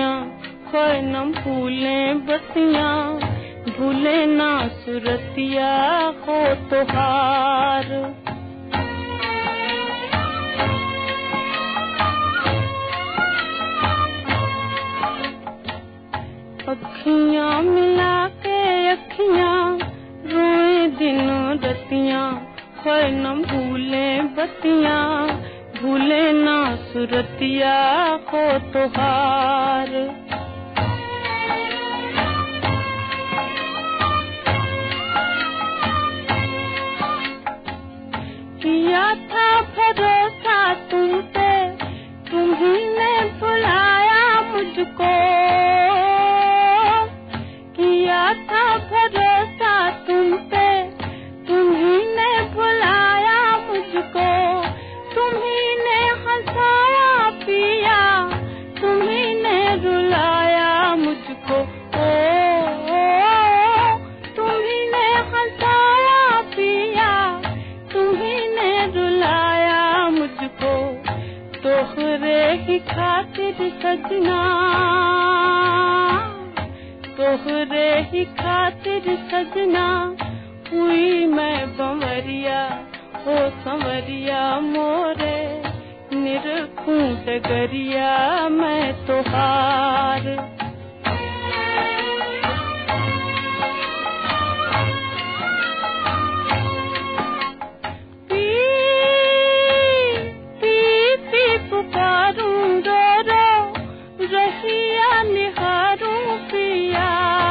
बतियां, खोए न भूले बतियां, भूले ना सुरतिया हो तोहार। अखियां मिला के अखियां रोए दिनों रतियां, खोए न भूले बतियां, भूले ना सुरतिया हो तोहार। किया था भरोसा तुम पे, तुम्ही ने बुलाया मुझको, किया था भरोसा तुम पे, तुम्ही ने बुलाया मुझको, तुम्ही ने हंसाया पिया, तुम्ही ने रुलाया मुझको, ओ तुम्ही ने हंसाया पिया, तुम्ही ने रुलाया मुझको। तोहरे ही खातिर सजना, तोहरे ही खातिर सजना, हुई मैं बंवरिया ओ संवरिया मोरे, निरखूं डगरिया मैं तोहार। पी पी पी पुकारूं रो रो, रहिया निहारूं पिया,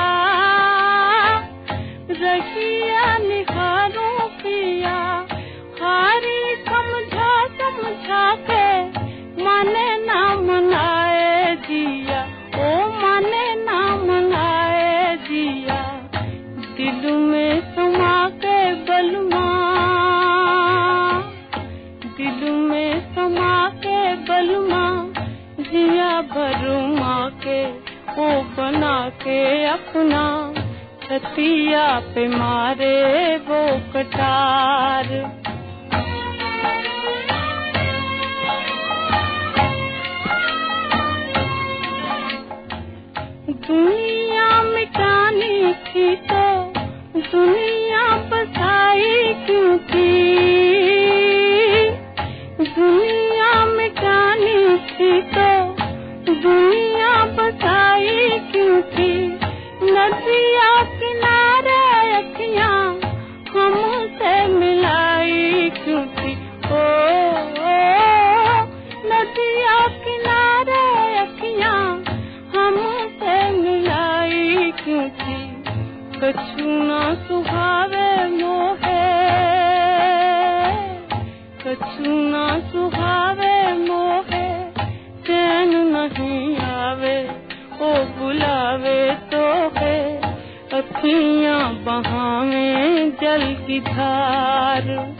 रहिया निहारूं पिया, हारी समझा समझा के, माने ना मनाए जिया, ओ माने ना मनाए जिया, दिल में समा के बलमा, दिल में समा के बलमा, जिया भरमा के ओ बना के अपना, छतिया पे मारे वो कटार। दुनिया मिटानी थी तो दुनिया बसाई क्यों थी, दुनिया मिटानी थी तो दुनिया बसाई क्यों थी, नदिया किनारे अखियां हमसे मिलाई क्यों थी, ओ नदिया किनारे अखियां हमसे मिलाई क्यों थी। कछु ना सुहावे मोहे, कछु ना सुहावे मोहे, चैन नहीं आवे ओ बुलावे तो है, अखियां बहावे जल की धार।